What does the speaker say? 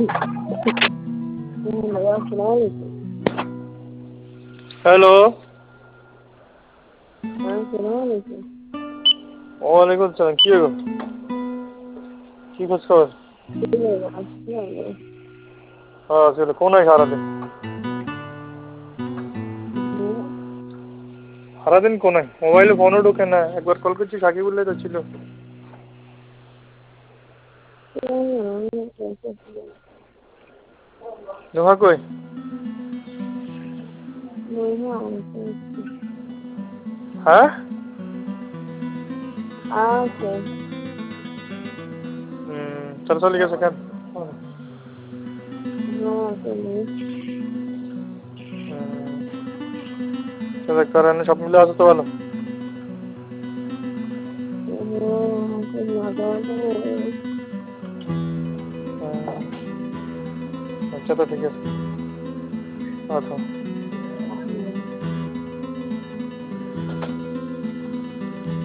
Hello. अस्सलाम वालेकुम सलाम। की हो? की खোঁज खबर? हाँ चलो कौन है सारा दिन? সারা দিন কোন মোবাইলে ফোনও ঢোকে না, একবার কল করছি সাকিব বললে তো ছিল। নোহা কই? হ্যাঁ চল চলে গেছে কেন? কারণে সব মিলে আছে তো ভালো। আচ্ছা তো ঠিক আছে। আচ্ছা।